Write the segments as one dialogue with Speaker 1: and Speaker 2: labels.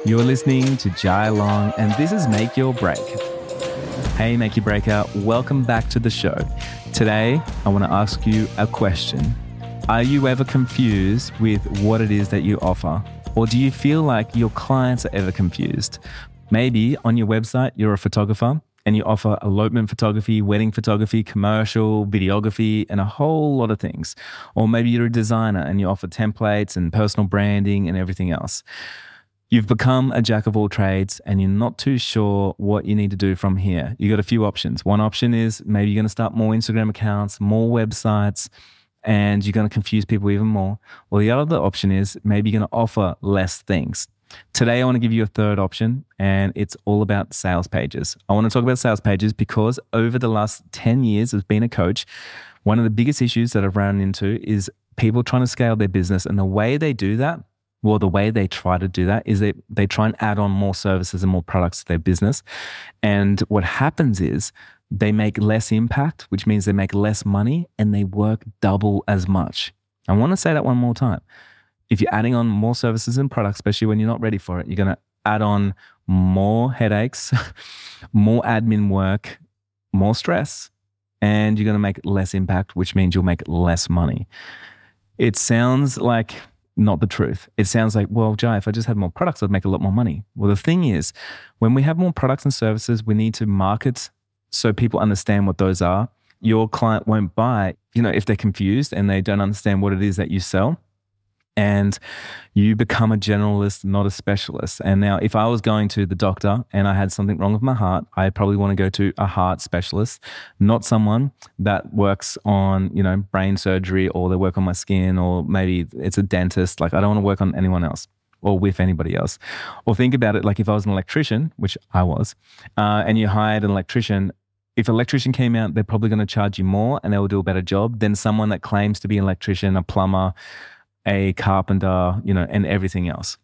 Speaker 1: You're listening to Jai Long, and this is Make Your Break. Hey, Make Your Breaker, welcome back to the show. Today, I want to ask you a question. Are you ever confused with what it is that you offer? Or do you feel like your clients are ever confused? Maybe on your website, you're a photographer and you offer elopement photography, wedding photography, commercial, videography, and a whole lot of things. Or maybe you're a designer and you offer templates and personal branding and everything else. You've become a jack of all trades and you're not too sure what you need to do from here. You got a few options. One option is maybe you're going to start more Instagram accounts, more websites, and you're going to confuse people even more. Or the other option is maybe you're going to offer less things. Today, I want to give you a third option, and it's all about sales pages. I want to talk about sales pages because over the last 10 years of being a coach, one of the biggest issues that I've run into is people trying to scale their business. And the way they do that, well, the way they try to do that is they try and add on more services and more products to their business. And what happens is they make less impact, which means they make less money and they work double as much. I want to say that one more time. If you're adding on more services and products, especially when you're not ready for it, you're going to add on more headaches, more admin work, more stress, and you're going to make less impact, which means you'll make less money. It sounds like not the truth. It sounds like, well, Jai, if I just had more products, I'd make a lot more money. Well, the thing is, when we have more products and services, we need to market so people understand what those are. Your client won't buy, if they're confused and they don't understand what it is that you sell. And you become a generalist, not a specialist. And now if I was going to the doctor and I had something wrong with my heart, I probably want to go to a heart specialist, not someone that works on, brain surgery, or they work on my skin, or maybe it's a dentist. Like, I don't want to work on anyone else or with anybody else. Or think about it like if I was an electrician, which I was, and you hired an electrician. If an electrician came out, they're probably going to charge you more and they will do a better job than someone that claims to be an electrician, a plumber, a carpenter, and everything else.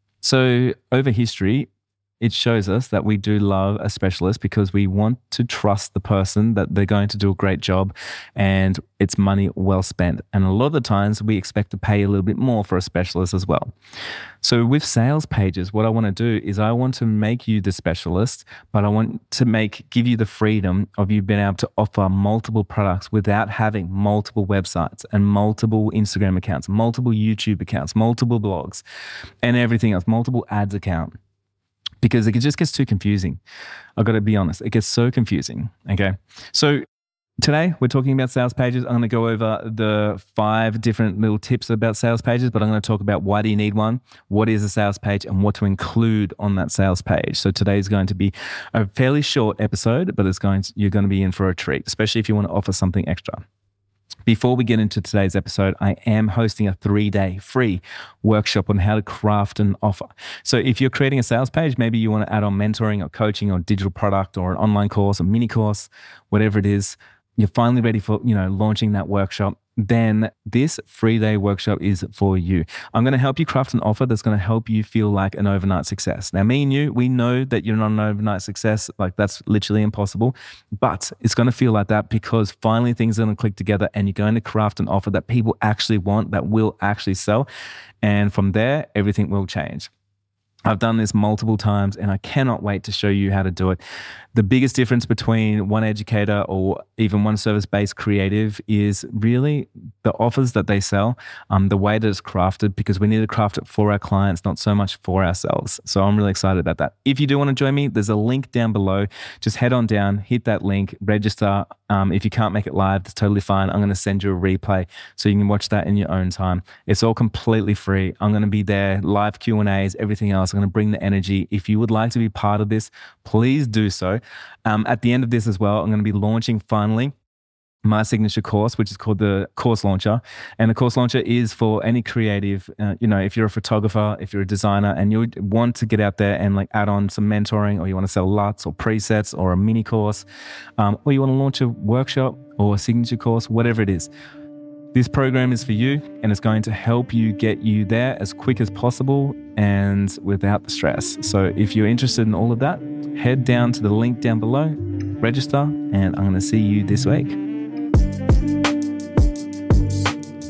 Speaker 1: So over history, it shows us that we do love a specialist because we want to trust the person that they're going to do a great job and it's money well spent. And a lot of the times we expect to pay a little bit more for a specialist as well. So with sales pages, what I want to do is I want to make you the specialist, but I want to give you the freedom of you being able to offer multiple products without having multiple websites and multiple Instagram accounts, multiple YouTube accounts, multiple blogs, and everything else, multiple ads account. Because it just gets too confusing. I've got to be honest. It gets so confusing. Okay. So today we're talking about sales pages. I'm going to go over the 5 different little tips about sales pages, but I'm going to talk about why do you need one, what is a sales page, and what to include on that sales page. So today is going to be a fairly short episode, but you're going to be in for a treat, especially if you want to offer something extra. Before we get into today's episode, I am hosting a 3-day free workshop on how to craft an offer. So if you're creating a sales page, maybe you want to add on mentoring or coaching or digital product or an online course or mini course, whatever it is, you're finally ready for, launching that workshop, then this 3-day workshop is for you. I'm going to help you craft an offer that's going to help you feel like an overnight success. Now, me and you, we know that you're not an overnight success. Like, that's literally impossible, but it's going to feel like that because finally things are going to click together and you're going to craft an offer that people actually want, that will actually sell. And from there, everything will change. I've done this multiple times and I cannot wait to show you how to do it. The biggest difference between one educator or even one service-based creative is really the offers that they sell, the way that it's crafted, because we need to craft it for our clients, not so much for ourselves. So I'm really excited about that. If you do want to join me, there's a link down below. Just head on down, hit that link, register. If you can't make it live, that's totally fine. I'm going to send you a replay so you can watch that in your own time. It's all completely free. I'm going to be there, live Q&As, everything else. I'm going to bring the energy. If you would like to be part of this, please do so. At the end of this as well, I'm going to be launching finally my signature course, which is called the Course Launcher. And the Course Launcher is for any creative, if you're a photographer, if you're a designer and you want to get out there and add on some mentoring, or you want to sell LUTs or presets or a mini course, or you want to launch a workshop or a signature course, whatever it is. This program is for you and it's going to help you get you there as quick as possible and without the stress. So if you're interested in all of that, head down to the link down below, register, and I'm going to see you this week.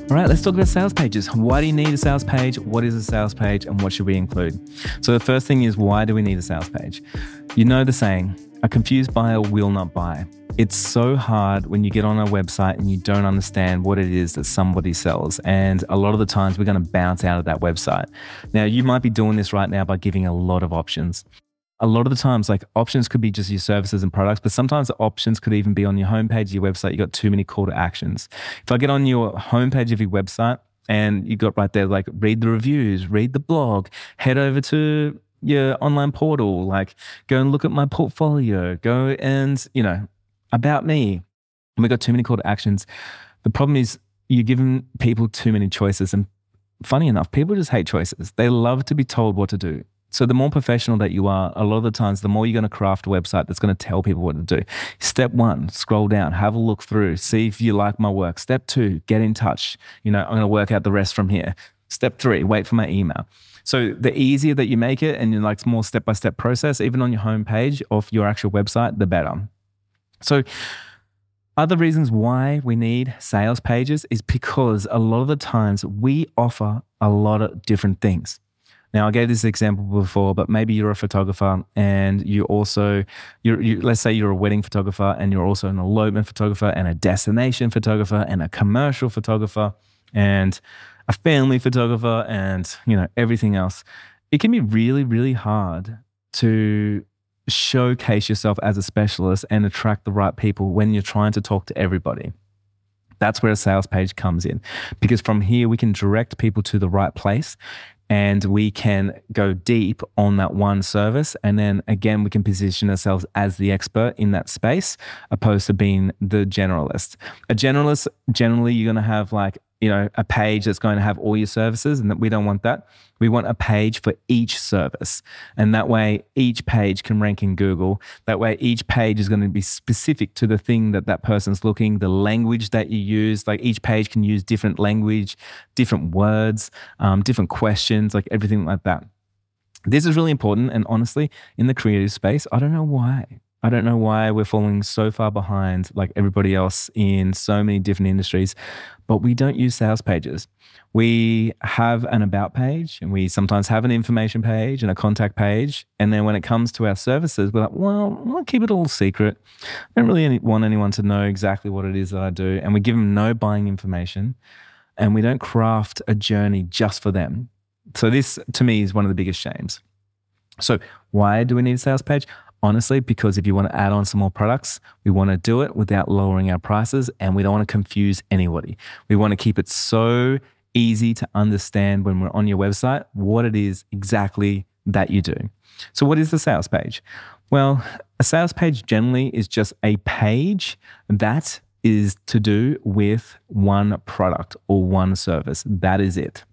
Speaker 1: All right, let's talk about sales pages. Why do you need a sales page? What is a sales page and what should we include? So the first thing is, why do we need a sales page? You know the saying, a confused buyer will not buy. It's so hard when you get on a website and you don't understand what it is that somebody sells. And a lot of the times we're going to bounce out of that website. Now, you might be doing this right now by giving a lot of options. A lot of the times, like, options could be just your services and products, but sometimes the options could even be on your homepage of your website. You got too many call to actions. If I get on your homepage of your website and you got right there, like, read the reviews, read the blog, head over to your online portal, like, go and look at my portfolio, go and, about me. And we got too many call to actions. The problem is you're giving people too many choices. And funny enough, people just hate choices. They love to be told what to do. So the more professional that you are, a lot of the times, the more you're going to craft a website that's going to tell people what to do. Step 1, scroll down, have a look through, see if you like my work. Step 2, get in touch. I'm going to work out the rest from here. Step 3, wait for my email. So the easier that you make it and it's more step-by-step process, even on your homepage of your actual website, the better. So other reasons why we need sales pages is because a lot of the times we offer a lot of different things. Now, I gave this example before, but maybe you're a photographer and you let's say you're a wedding photographer and you're also an elopement photographer and a destination photographer and a commercial photographer and a family photographer and, everything else. It can be really, really hard to showcase yourself as a specialist and attract the right people when you're trying to talk to everybody. That's where a sales page comes in, because from here we can direct people to the right place and we can go deep on that one service. And then again, we can position ourselves as the expert in that space, opposed to being the generalist. A generalist, generally you're going to have a page that's going to have all your services, and we don't want that. We want a page for each service. And that way each page can rank in Google. That way each page is going to be specific to the thing that person's looking, the language that you use. Like, each page can use different language, different words, different questions, like everything like that. This is really important. And honestly, in the creative space, I don't know why. I don't know why we're falling so far behind like everybody else in so many different industries, but we don't use sales pages. We have an about page and we sometimes have an information page and a contact page. And then when it comes to our services, we're like, well, I'll keep it all secret. I don't really want anyone to know exactly what it is that I do. And we give them no buying information and we don't craft a journey just for them. So this, to me, is one of the biggest shames. So why do we need a sales page? Honestly, because if you want to add on some more products, we want to do it without lowering our prices and we don't want to confuse anybody. We want to keep it so easy to understand when we're on your website what it is exactly that you do. So what is the sales page? Well, a sales page generally is just a page that is to do with one product or one service. That is it.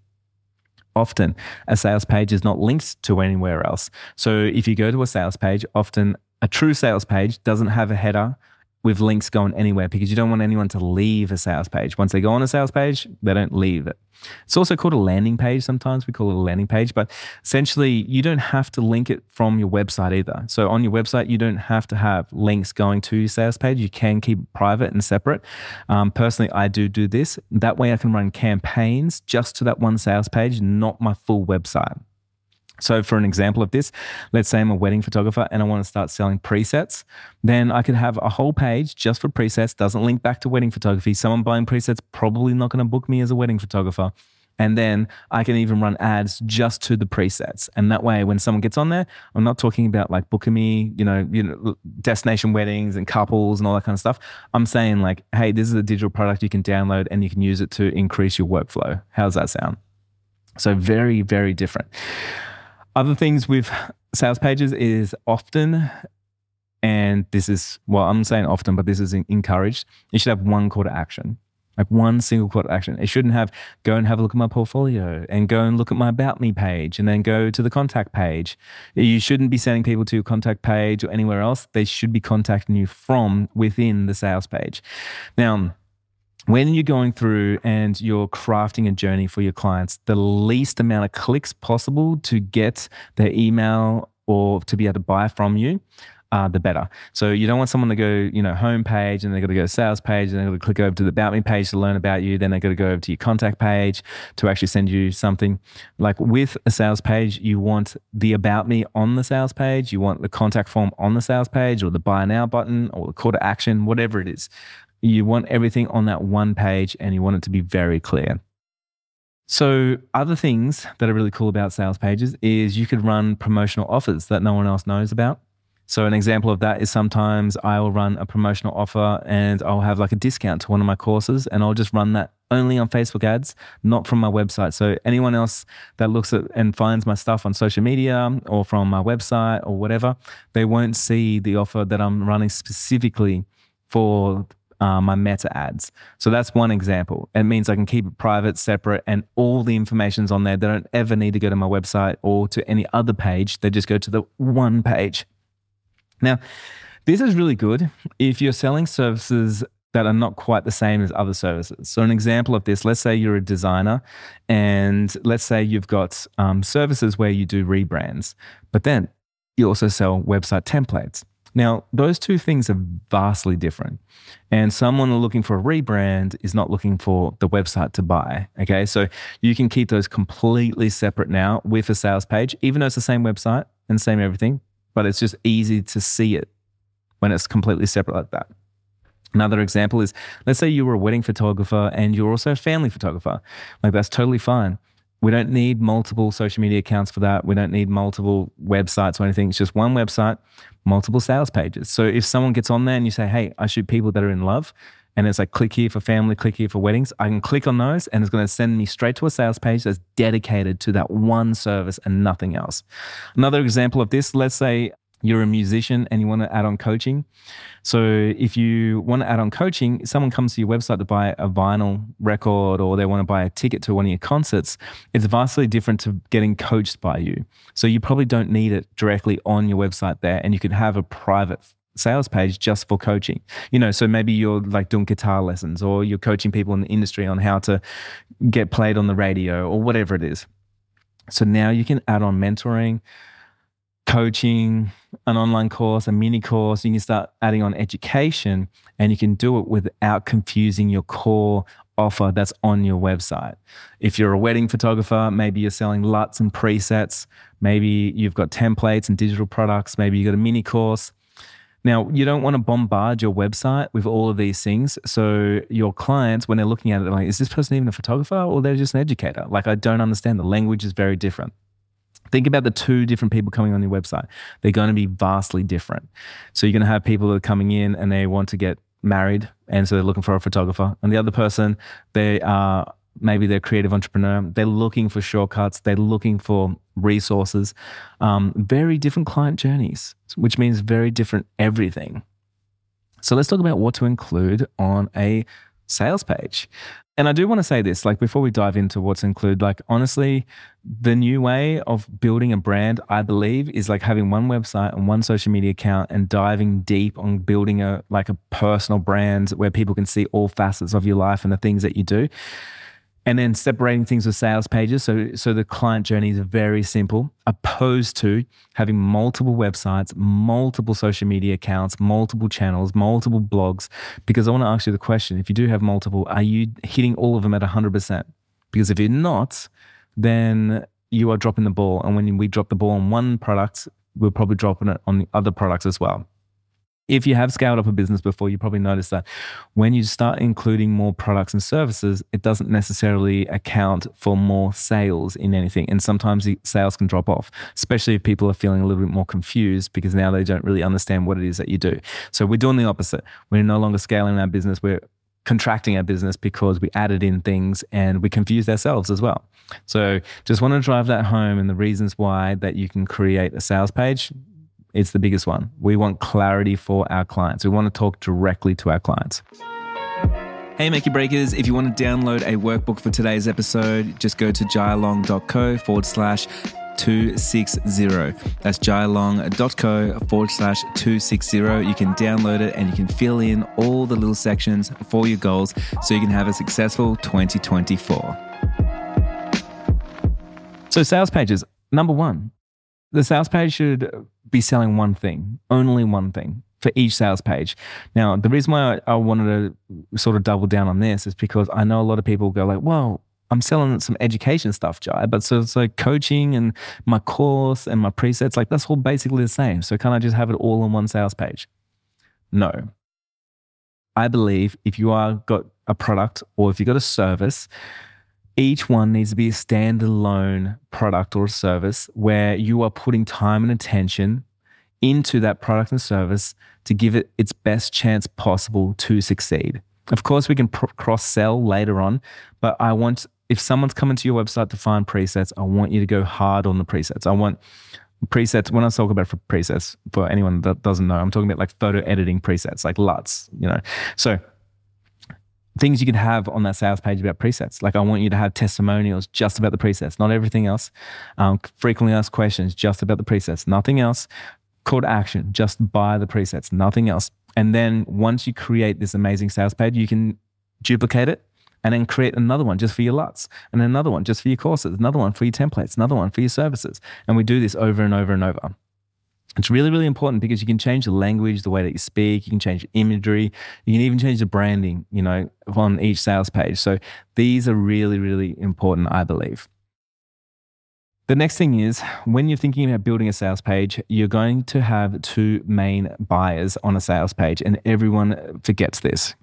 Speaker 1: Often a sales page is not linked to anywhere else. So if you go to a sales page, often a true sales page doesn't have a header with links going anywhere, because you don't want anyone to leave a sales page. Once they go on a sales page, they don't leave it. It's also called a landing page. Sometimes we call it a landing page, but essentially you don't have to link it from your website either. So on your website, you don't have to have links going to your sales page. You can keep it private and separate. Personally, I do this. That way I can run campaigns just to that one sales page, not my full website. So for an example of this, let's say I'm a wedding photographer and I want to start selling presets. Then I could have a whole page just for presets, doesn't link back to wedding photography. Someone buying presets probably not going to book me as a wedding photographer. And then I can even run ads just to the presets. And that way, when someone gets on there, I'm not talking about like booking me, destination weddings and couples and all that kind of stuff. I'm saying like, hey, this is a digital product you can download and you can use it to increase your workflow. How's that sound? So very, very different. Other things with sales pages is often, and this is, well, I'm saying often, but this is encouraged. You should have one call to action, like one single call to action. It shouldn't have go and have a look at my portfolio and go and look at my About Me page and then go to the contact page. You shouldn't be sending people to your contact page or anywhere else. They should be contacting you from within the sales page. Now, when you're going through and you're crafting a journey for your clients, the least amount of clicks possible to get their email or to be able to buy from you the better. So you don't want someone to go, home page and they've got to go to sales page and they've got to click over to the About Me page to learn about you. Then they've got to go over to your contact page to actually send you something. Like with a sales page, you want the About Me on the sales page. You want the contact form on the sales page or the buy now button or the call to action, whatever it is. You want everything on that one page and you want it to be very clear. So other things that are really cool about sales pages is you could run promotional offers that no one else knows about. So an example of that is sometimes I will run a promotional offer and I'll have like a discount to one of my courses and I'll just run that only on Facebook ads, not from my website. So anyone else that looks at and finds my stuff on social media or from my website or whatever, they won't see the offer that I'm running specifically for my meta ads. So that's one example. It means I can keep it private, separate, and all the information's on there. They don't ever need to go to my website or to any other page. They just go to the one page. Now, this is really good if you're selling services that are not quite the same as other services. So an example of this, let's say you're a designer and let's say you've got services where you do rebrands, but then you also sell website templates. Now, those two things are vastly different. And someone looking for a rebrand is not looking for the website to buy, okay? So you can keep those completely separate now with a sales page, even though it's the same website and same everything, but it's just easy to see it when it's completely separate like that. Another example is, let's say you were a wedding photographer and you're also a family photographer. Like that's totally fine. We don't need multiple social media accounts for that. We don't need multiple websites or anything. It's just one website, multiple sales pages. So if someone gets on there and you say, hey, I shoot people that are in love, and it's like click here for family, click here for weddings, I can click on those and it's going to send me straight to a sales page that's dedicated to that one service and nothing else. Another example of this, let's say you're a musician and you want to add on coaching. So if you want to add on coaching, someone comes to your website to buy a vinyl record or they want to buy a ticket to one of your concerts, it's vastly different to getting coached by you. So you probably don't need it directly on your website there, and you could have a private sales page just for coaching. So maybe you're like doing guitar lessons or you're coaching people in the industry on how to get played on the radio or whatever it is. So now you can add on mentoring, coaching, an online course, a mini course. You can start adding on education, and you can do it without confusing your core offer that's on your website. If you're a wedding photographer, maybe you're selling LUTs and presets. Maybe you've got templates and digital products. Maybe you've got a mini course. Now, you don't want to bombard your website with all of these things. So your clients, when they're looking at it, they're like, is this person even a photographer or they're just an educator? Like, I don't understand. The language is very different. Think about the two different people coming on your website. They're going to be vastly different. So you're going to have people that are coming in and they want to get married, and so they're looking for a photographer. And the other person, maybe they're a creative entrepreneur. They're looking for shortcuts. They're looking for resources. Very different client journeys, which means very different everything. So let's talk about what to include on a sales page. And I do want to say this, like before we dive into what's included, like honestly, the new way of building a brand, I believe, is like having one website and one social media account and diving deep on building a personal brand where people can see all facets of your life and the things that you do. And then separating things with sales pages. So the client journey is very simple, opposed to having multiple websites, multiple social media accounts, multiple channels, multiple blogs. Because I want to ask you the question, if you do have multiple, are you hitting all of them at 100%? Because if you're not, then you are dropping the ball. And when we drop the ball on one product, we're probably dropping it on the other products as well. If you have scaled up a business before, you probably noticed that when you start including more products and services, it doesn't necessarily account for more sales in anything. And sometimes the sales can drop off, especially if people are feeling a little bit more confused because now they don't really understand what it is that you do. So we're doing the opposite. We're no longer scaling our business. We're contracting our business because we added in things and we confused ourselves as well. So just want to drive that home, and the reasons why that you can create a sales page. It's the biggest one. We want clarity for our clients. We want to talk directly to our clients. Hey, Make Your Breakers. If you want to download a workbook for today's episode, just go to jailong.co/260. That's jailong.co/260. You can download it and you can fill in all the little sections for your goals so you can have a successful 2024. So sales pages, number one. The sales page should be selling one thing, only one thing for each sales page. Now, the reason why I wanted to sort of double down on this is because I know a lot of people go like, well, I'm selling some education stuff, Jai, but so it's like coaching and my course and my presets, like that's all basically the same. So can't I just have it all on one sales page? No. I believe if you are got a product or if you've got a service, each one needs to be a standalone product or service where you are putting time and attention into that product and service to give it its best chance possible to succeed. Of course, we can cross-sell later on, but if someone's coming to your website to find presets, I want you to go hard on the presets. I want presets, when I talk about presets, for anyone that doesn't know, I'm talking about like photo editing presets, like LUTs, So things you can have on that sales page about presets. Like I want you to have testimonials just about the presets, not everything else. Frequently asked questions just about the presets, nothing else. Call to action, just buy the presets, nothing else. And then once you create this amazing sales page, you can duplicate it and then create another one just for your LUTs, and then another one just for your courses, another one for your templates, another one for your services. And we do this over and over and over. It's really, really important because you can change the language, the way that you speak, you can change imagery, you can even change the branding, on each sales page. So these are really, really important, I believe. The next thing is when you're thinking about building a sales page, you're going to have two main buyers on a sales page, and everyone forgets this.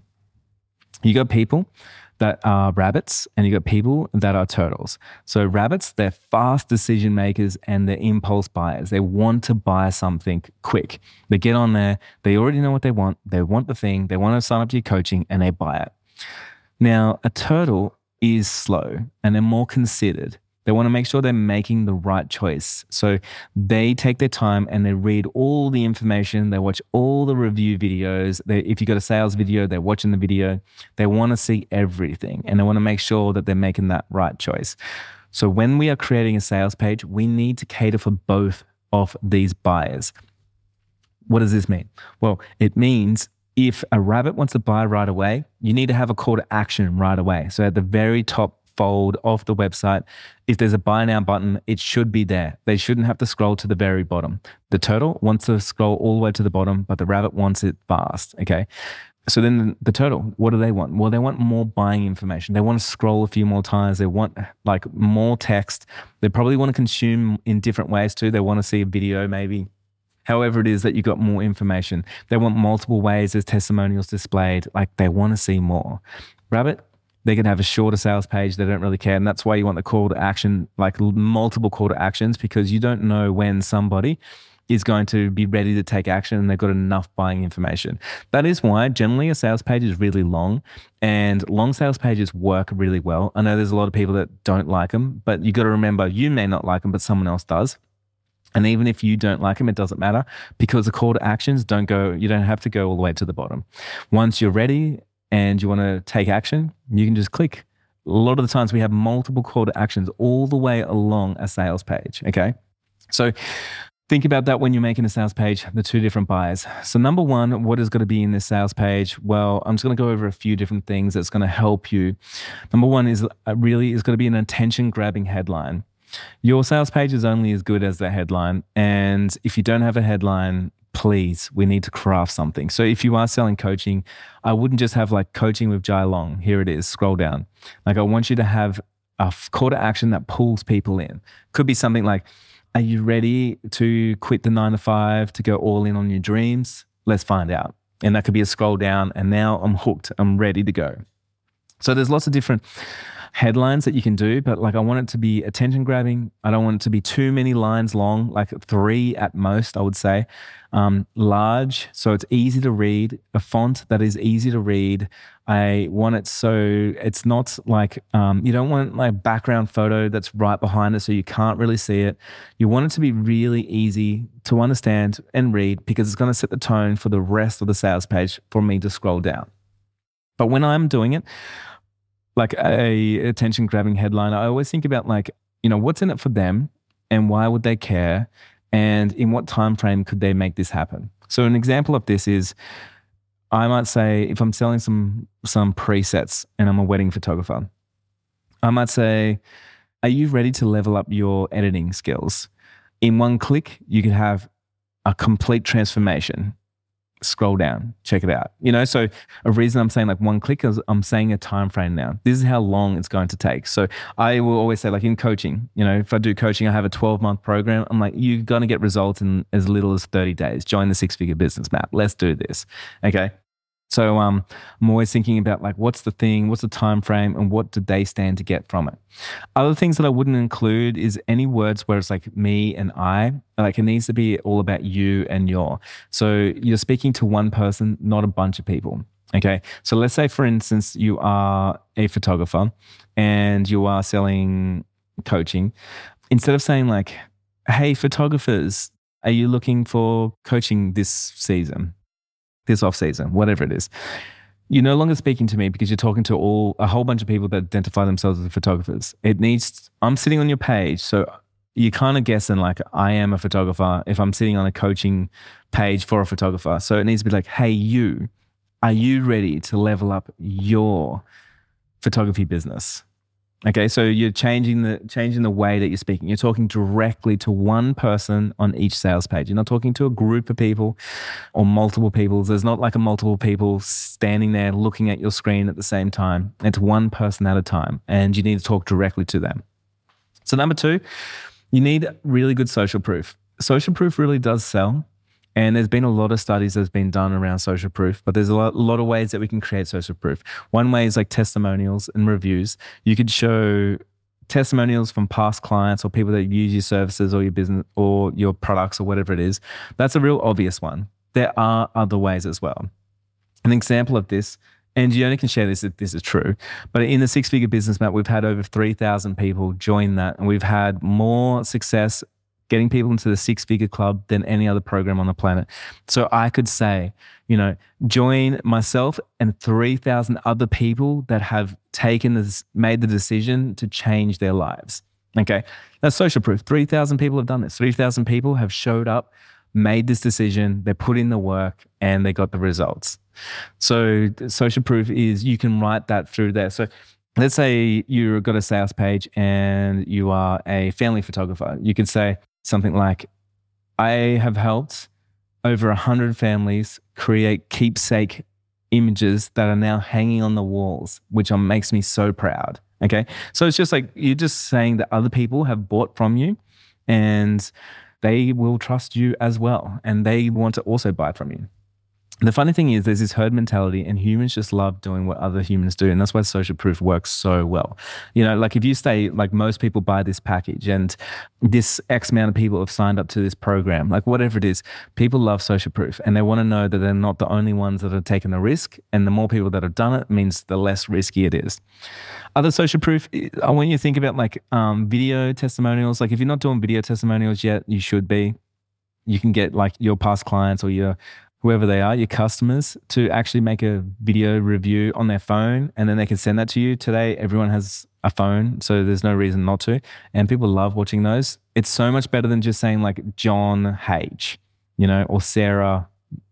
Speaker 1: You got people that are rabbits and you got people that are turtles. So rabbits, they're fast decision makers and they're impulse buyers. They want to buy something quick. They get on there, they already know what they want the thing, they want to sign up to your coaching and they buy it. Now, a turtle is slow and they're more considered. They want to make sure they're making the right choice. So they take their time and they read all the information. They watch all the review videos. If you got a sales video, they're watching the video. They want to see everything and they want to make sure that they're making that right choice. So when we are creating a sales page, we need to cater for both of these buyers. What does this mean? Well, it means if a rabbit wants to buy right away, you need to have a call to action right away. So at the very top fold of the website, if there's a buy now button, it should be there. They shouldn't have to scroll to the very bottom. The turtle wants to scroll all the way to the bottom, but the rabbit wants it fast, okay? So then the turtle, what do they want? Well, they want more buying information. They want to scroll a few more times. They want like more text. They probably want to consume in different ways too. They want to see a video maybe. However it is that you got more information. They want multiple ways as testimonials displayed. Like they want to see more. Rabbit, they can have a shorter sales page. They don't really care. And that's why you want the call to action, like multiple call to actions, because you don't know when somebody is going to be ready to take action and they've got enough buying information. That is why generally a sales page is really long, and long sales pages work really well. I know there's a lot of people that don't like them, but you got to remember you may not like them, but someone else does. And even if you don't like them, it doesn't matter, because the call to actions you don't have to go all the way to the bottom. Once you're ready and you want to take action, you can just click. A lot of the times we have multiple call to actions all the way along a sales page, okay? So think about that when you're making a sales page, the two different buyers. So number one, what is going to be in this sales page? Well, I'm just going to go over a few different things that's going to help you. Number one is going to be an attention-grabbing headline. Your sales page is only as good as the headline. And if you don't have a headline, please, we need to craft something. So if you are selling coaching, I wouldn't just have like coaching with Jai Long. Here it is, scroll down. Like I want you to have a call to action that pulls people in. Could be something like, are you ready to quit the 9 to 5 to go all in on your dreams? Let's find out. And that could be a scroll down and now I'm hooked. I'm ready to go. So there's lots of different headlines that you can do, but like I want it to be attention grabbing. I don't want it to be too many lines long, like 3 at most, I would say. Large, so it's easy to read, a font that is easy to read. I want it so it's not like, you don't want like background photo that's right behind it so you can't really see it. You want it to be really easy to understand and read, because it's going to set the tone for the rest of the sales page for me to scroll down. But when I'm doing it, like a attention grabbing headline, I always think about like, what's in it for them and why would they care? And in what time frame could they make this happen? So an example of this is, I might say, if I'm selling some presets and I'm a wedding photographer, I might say, are you ready to level up your editing skills? In one click, you could have a complete transformation, scroll down, check it out. So a reason I'm saying like one click is I'm saying a time frame now. This is how long it's going to take. So I will always say, like in coaching, if I do coaching, I have a 12-month program. I'm like, you're going to get results in as little as 30 days. Join the 6-figure business map. Let's do this. Okay. So I'm always thinking about like, what's the thing, what's the time frame, and what do they stand to get from it? Other things that I wouldn't include is any words where it's like me and I. Like it needs to be all about you and your. So you're speaking to one person, not a bunch of people. Okay. So let's say, for instance, you are a photographer and you are selling coaching. Instead of saying like, hey, photographers, are you looking for coaching this season? This off season, whatever it is, you're no longer speaking to me because you're talking to a whole bunch of people that identify themselves as photographers. I'm sitting on your page, so you're kind of guessing like I am a photographer if I'm sitting on a coaching page for a photographer. So it needs to be like, hey, are you ready to level up your photography business? Okay, so you're changing the way that you're speaking. You're talking directly to one person on each sales page. You're not talking to a group of people or multiple people. There's not like a multiple people standing there looking at your screen at the same time. It's one person at a time, and you need to talk directly to them. So number 2, you need really good social proof. Social proof really does sell. And there's been a lot of studies that's been done around social proof, but there's a lot of ways that we can create social proof. One way is like testimonials and reviews. You could show testimonials from past clients or people that use your services or your business or your products or whatever it is. That's a real obvious one. There are other ways as well. An example of this, and you only can share this if this is true, but in the 6-figure business map, we've had over 3,000 people join that, and we've had more success getting people into the 6-figure club than any other program on the planet. So I could say, join myself and 3,000 other people that have made the decision to change their lives. Okay. That's social proof. 3,000 people have done this. 3,000 people have showed up, made this decision, they put in the work, and they got the results. So social proof is you can write that through there. So let's say you've got a sales page and you are a family photographer. You could say something like, I have helped over 100 families create keepsake images that are now hanging on the walls, which makes me so proud. Okay. So it's just like, you're just saying that other people have bought from you and they will trust you as well. And they want to also buy from you. The funny thing is there's this herd mentality and humans just love doing what other humans do. And that's why social proof works so well. Like if you say like most people buy this package and this X amount of people have signed up to this program, like whatever it is, people love social proof and they want to know that they're not the only ones that are taking the risk. And the more people that have done it means the less risky it is. Other social proof, I want you to think about like video testimonials. Like if you're not doing video testimonials yet, you should be. You can get like your past clients or whoever they are, your customers, to actually make a video review on their phone, and then they can send that to you. Today, everyone has a phone, so there's no reason not to. And people love watching those. It's so much better than just saying like John H, or Sarah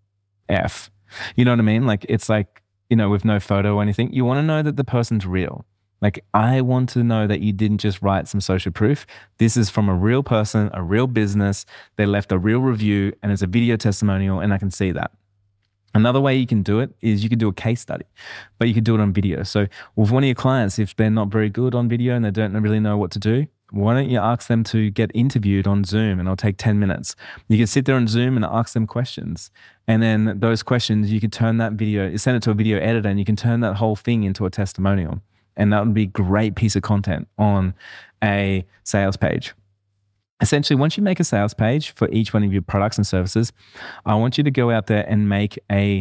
Speaker 1: F. You know what I mean? Like it's like, with no photo or anything. You want to know that the person's real. Like, I want to know that you didn't just write some social proof. This is from a real person, a real business. They left a real review and it's a video testimonial, and I can see that. Another way you can do it is you can do a case study, but you can do it on video. So with one of your clients, if they're not very good on video and they don't really know what to do, why don't you ask them to get interviewed on Zoom, and it'll take 10 minutes. You can sit there on Zoom and ask them questions. And then those questions, you can turn that video, send it to a video editor, and you can turn that whole thing into a testimonial. And that would be a great piece of content on a sales page. Essentially, once you make a sales page for each one of your products and services, I want you to go out there and get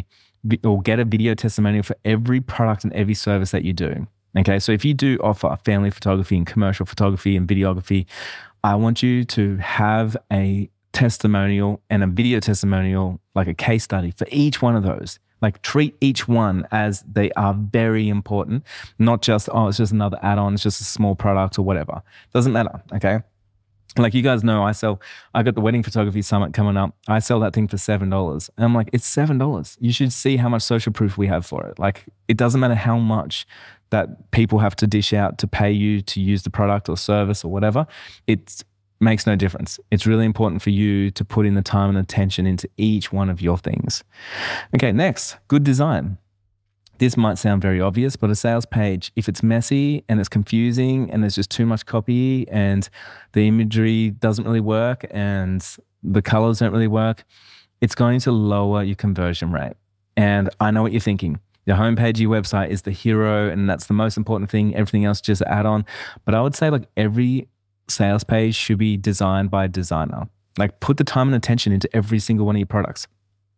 Speaker 1: a video testimonial for every product and every service that you do. Okay, so if you do offer family photography and commercial photography and videography, I want you to have a testimonial and a video testimonial, like a case study for each one of those. Like treat each one as they are very important, not just, it's just another add-on, it's just a small product or whatever. Doesn't matter, okay? Like you guys know, I got the Wedding Photography Summit coming up. I sell that thing for $7. And I'm like, it's $7. You should see how much social proof we have for it. Like it doesn't matter how much that people have to dish out to pay you to use the product or service or whatever. It's makes no difference. It's really important for you to put in the time and attention into each one of your things. Okay, next, good design. This might sound very obvious, but a sales page, if it's messy and it's confusing and there's just too much copy and the imagery doesn't really work and the colors don't really work, it's going to lower your conversion rate. And I know what you're thinking. Your homepage of your website is the hero and that's the most important thing. Everything else just add on. But I would say like every sales page should be designed by a designer. Like put the time and attention into every single one of your products.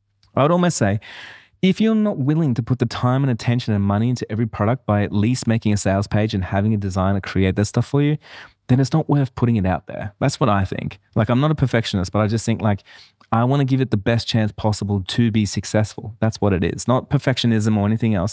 Speaker 1: I would almost say, if you're not willing to put the time and attention and money into every product by at least making a sales page and having a designer create that stuff for you, then it's not worth putting it out there. That's what I think. Like, I'm not a perfectionist, but I just think like, I want to give it the best chance possible to be successful. That's what it is, not perfectionism or anything else.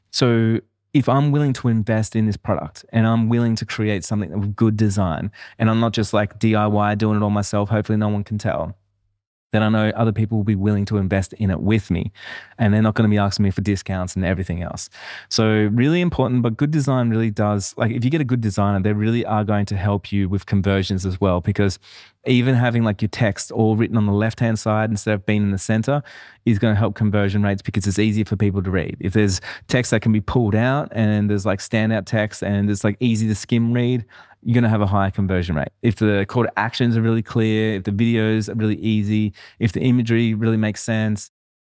Speaker 1: So if I'm willing to invest in this product and I'm willing to create something with good design, and I'm not just like DIY doing it all myself, hopefully no one can tell, then I know other people will be willing to invest in it with me and they're not going to be asking me for discounts and everything else. So really important, but good design really does, like if you get a good designer, they really are going to help you with conversions as well, because even having like your text all written on the left-hand side instead of being in the center is going to help conversion rates because it's easier for people to read. If there's text that can be pulled out and there's like standout text and it's like easy to skim read, you're going to have a higher conversion rate. If the call to actions are really clear, if the videos are really easy, if the imagery really makes sense,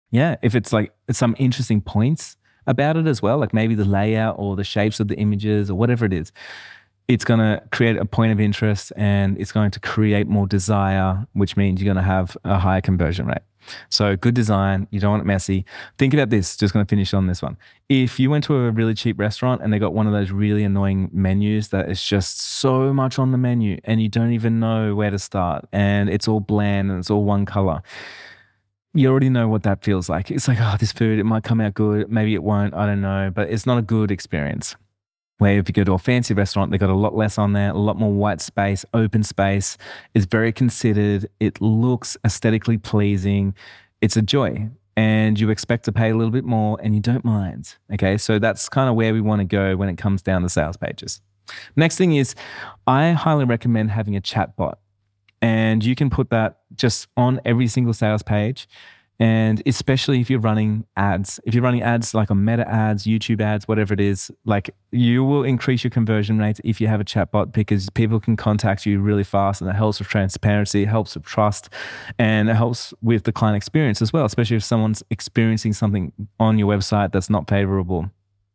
Speaker 1: if it's like some interesting points about it as well, like maybe the layout or the shapes of the images or whatever it is, it's going to create a point of interest and it's going to create more desire, which means you're going to have a higher conversion rate. So good design, you don't want it messy. Think about this, just going to finish on this one. If you went to a really cheap restaurant and they got one of those really annoying menus that is just so much on the menu and you don't even know where to start and it's all bland and it's all one color, you already know what that feels like. It's like, oh, this food, it might come out good, maybe it won't, I don't know, but it's not a good experience. Where if you go to a fancy restaurant, they got a lot less on there, a lot more white space, open space. It's very considered. It looks aesthetically pleasing. It's a joy. And you expect to pay a little bit more and you don't mind. Okay, so that's kind of where we want to go when it comes down to sales pages. Next thing is, I highly recommend having a chat bot. And you can put that just on every single sales page. And especially if you're running ads, like on Meta ads, YouTube ads, whatever it is, like you will increase your conversion rate if you have a chatbot because people can contact you really fast and it helps with transparency, it helps with trust, and it helps with the client experience as well, especially if someone's experiencing something on your website that's not favorable.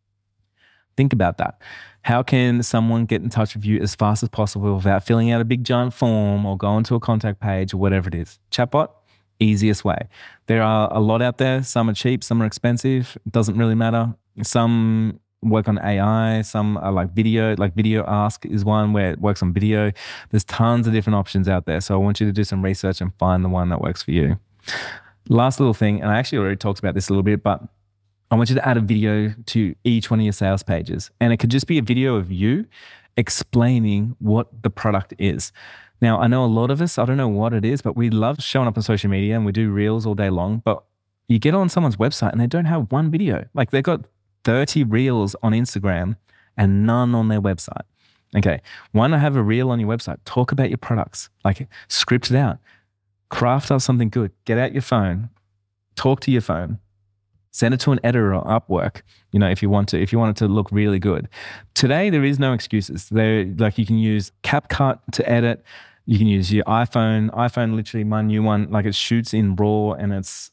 Speaker 1: Think about that. How can someone get in touch with you as fast as possible without filling out a big giant form or going to a contact page or whatever it is? Chatbot, easiest way. There are a lot out there. Some are cheap, some are expensive. It doesn't really matter. Some work on AI, some are like video Ask is one where it works on video. There's tons of different options out there. So I want you to do some research and find the one that works for you. Last little thing, and I actually already talked about this a little bit, but I want you to add a video to each one of your sales pages. And it could just be a video of you explaining what the product is. Now, I know a lot of us, I don't know what it is, but we love showing up on social media and we do reels all day long, but you get on someone's website and they don't have one video. Like they've got 30 reels on Instagram and none on their website. Okay, why not have a reel on your website? Talk about your products, like script it out, craft up something good, get out your phone, talk to your phone, send it to an editor or Upwork, if you want it to look really good. Today, there is no excuses. Like you can use CapCut to edit. You can use your iPhone, literally my new one, like it shoots in RAW and it's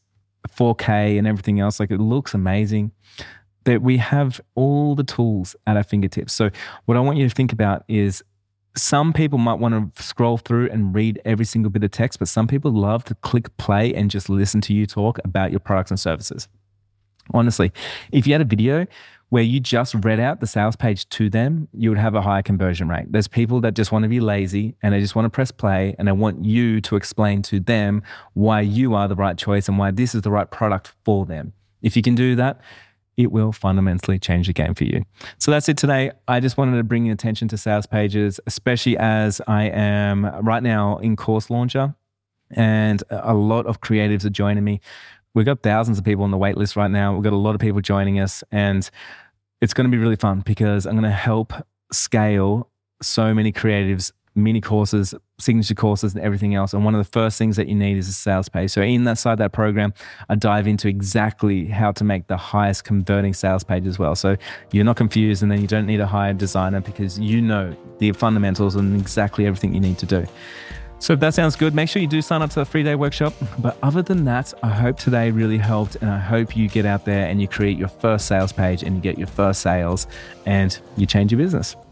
Speaker 1: 4K and everything else. Like it looks amazing. That we have all the tools at our fingertips. So what I want you to think about is some people might want to scroll through and read every single bit of text, but some people love to click play and just listen to you talk about your products and services. Honestly, if you had a video where you just read out the sales page to them, you would have a higher conversion rate. There's people that just want to be lazy and they just want to press play and they want you to explain to them why you are the right choice and why this is the right product for them. If you can do that, it will fundamentally change the game for you. So that's it today. I just wanted to bring attention to sales pages, especially as I am right now in Course Launcher and a lot of creatives are joining me. We've got thousands of people on the wait list right now. We've got a lot of people joining us and it's going to be really fun because I'm going to help scale so many creatives mini courses, signature courses, and everything else. And one of the first things that you need is a sales page. So inside that program, I dive into exactly how to make the highest converting sales page as well. So you're not confused, and then you don't need to hire a designer because you know the fundamentals and exactly everything you need to do. So if that sounds good, make sure you do sign up to the 3-day workshop. But other than that, I hope today really helped, and I hope you get out there and you create your first sales page and you get your first sales and you change your business.